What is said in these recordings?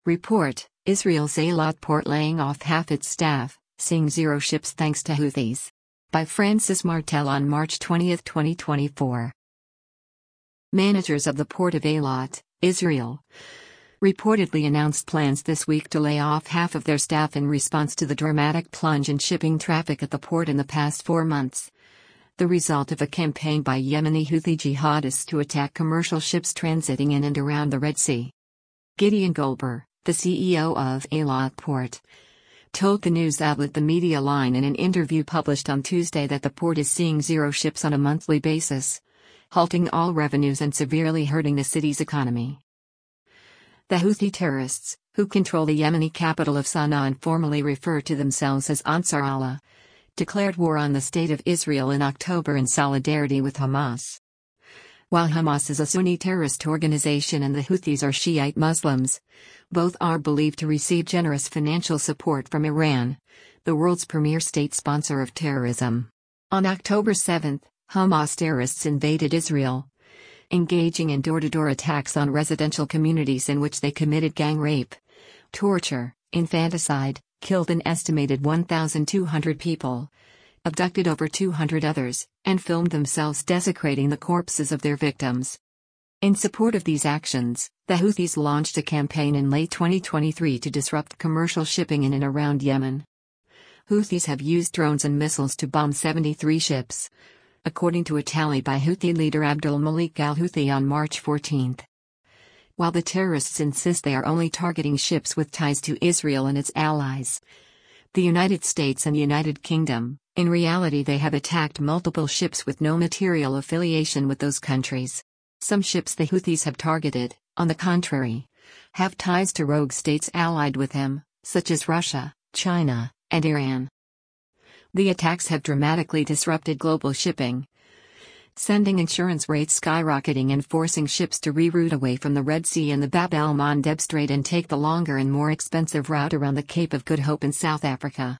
Report: Israel's Eilat port laying off half its staff, seeing zero ships thanks to Houthis. By Francis Martel on March 20, 2024. Managers of the port of Eilat, Israel, reportedly announced plans this week to lay off half of their staff in response to the dramatic plunge in shipping traffic at the port in the past 4 months. The result of a campaign by Yemeni Houthi jihadists to attack commercial ships transiting in and around the Red Sea. Gideon Goldber, the CEO of Eilat Port, told the news outlet The Media Line in an interview published on Tuesday that the port is seeing zero ships on a monthly basis, halting all revenues and severely hurting the city's economy. The Houthi terrorists, who control the Yemeni capital of Sana'a and formally refer to themselves as Ansar Allah, declared war on the State of Israel in October in solidarity with Hamas. While Hamas is a Sunni terrorist organization and the Houthis are Shiite Muslims, both are believed to receive generous financial support from Iran, the world's premier state sponsor of terrorism. On October 7, Hamas terrorists invaded Israel, engaging in door-to-door attacks on residential communities in which they committed gang rape, torture, infanticide, killed an estimated 1,200 people, abducted over 200 others, and filmed themselves desecrating the corpses of their victims. In support of these actions, the Houthis launched a campaign in late 2023 to disrupt commercial shipping in and around Yemen. Houthis have used drones and missiles to bomb 73 ships, according to a tally by Houthi leader Abdul Malik al-Houthi on March 14. While the terrorists insist they are only targeting ships with ties to Israel and its allies, the United States and United Kingdom, in reality they have attacked multiple ships with no material affiliation with those countries. Some ships the Houthis have targeted, on the contrary, have ties to rogue states allied with them, such as Russia, China, and Iran. The attacks have dramatically disrupted global shipping, sending insurance rates skyrocketing and forcing ships to reroute away from the Red Sea and the Bab el-Mandeb Strait and take the longer and more expensive route around the Cape of Good Hope in South Africa.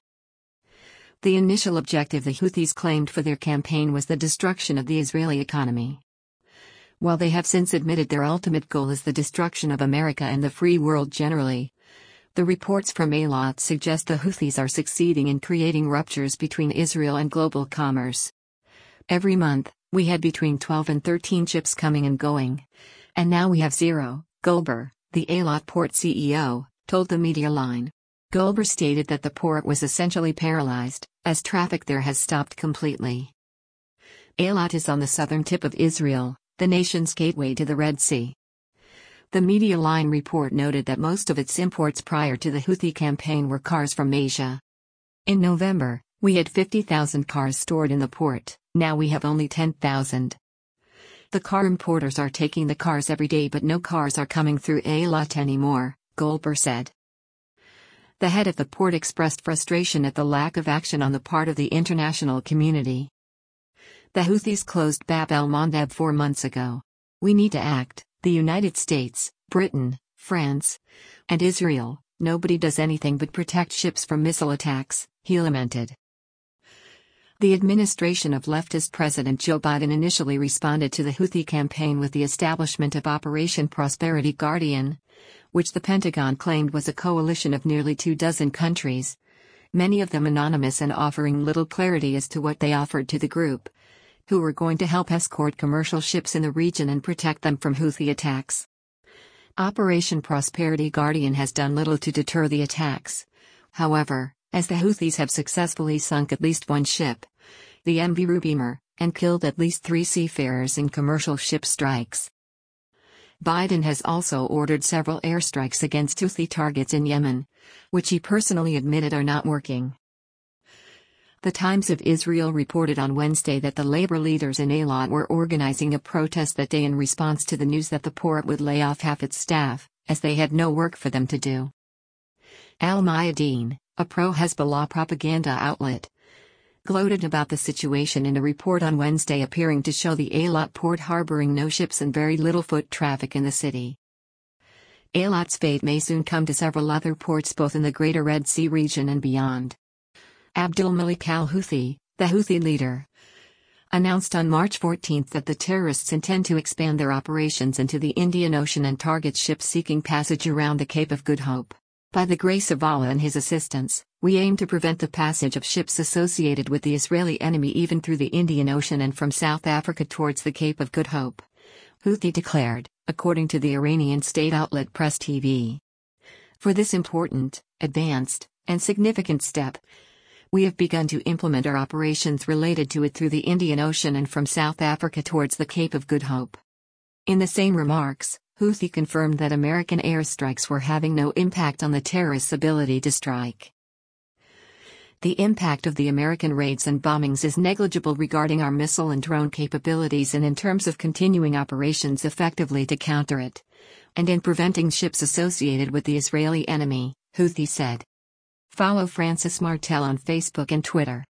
The initial objective the Houthis claimed for their campaign was the destruction of the Israeli economy. While they have since admitted their ultimate goal is the destruction of America and the free world generally, the reports from Eilat suggest the Houthis are succeeding in creating ruptures between Israel and global commerce. Every month, we had between 12 and 13 ships coming and going. And now we have zero, Goldber, the Eilat port CEO, told the Media Line. Goldber stated that the port was essentially paralyzed, as traffic there has stopped completely. Eilat is on the southern tip of Israel, the nation's gateway to the Red Sea. The Media Line report noted that most of its imports prior to the Houthi campaign were cars from Asia. In November, we had 50,000 cars stored in the port, now we have only 10,000. The car importers are taking the cars every day but no cars are coming through Eilat anymore, Goldber said. The head of the port expressed frustration at the lack of action on the part of the international community. The Houthis closed Bab el-Mandeb 4 months ago. We need to act, the United States, Britain, France, and Israel. Nobody does anything but protect ships from missile attacks, he lamented. The administration of leftist President Joe Biden initially responded to the Houthi campaign with the establishment of Operation Prosperity Guardian, which the Pentagon claimed was a coalition of nearly 24 countries, many of them anonymous and offering little clarity as to what they offered to the group, who were going to help escort commercial ships in the region and protect them from Houthi attacks. Operation Prosperity Guardian has done little to deter the attacks. However, as the Houthis have successfully sunk at least one ship, the MV Rubimer, and killed at least 3 seafarers in commercial ship strikes. Biden has also ordered several airstrikes against Houthi targets in Yemen, which he personally admitted are not working. The Times of Israel reported on Wednesday that the labor leaders in Eilat were organizing a protest that day in response to the news that the port would lay off half its staff, as they had no work for them to do. Al-Mayadeen, a pro-Hezbollah propaganda outlet, gloated about the situation in a report on Wednesday appearing to show the Eilat port harboring no ships and very little foot traffic in the city. Eilat's fate may soon come to several other ports both in the greater Red Sea region and beyond. Abdul Malik al-Houthi, the Houthi leader, announced on March 14 that the terrorists intend to expand their operations into the Indian Ocean and target ships seeking passage around the Cape of Good Hope. By the grace of Allah and His assistance, we aim to prevent the passage of ships associated with the Israeli enemy even through the Indian Ocean and from South Africa towards the Cape of Good Hope. Houthi declared, according to the Iranian state outlet Press TV. For this important, advanced, and significant step, we have begun to implement our operations related to it through the Indian Ocean and from South Africa towards the Cape of Good Hope. In the same remarks, Houthi confirmed that American airstrikes were having no impact on the terrorists' ability to strike. The impact of the American raids and bombings is negligible regarding our missile and drone capabilities and in terms of continuing operations effectively to counter it, and in preventing ships associated with the Israeli enemy, Houthi said. Follow Francis Martel on Facebook and Twitter.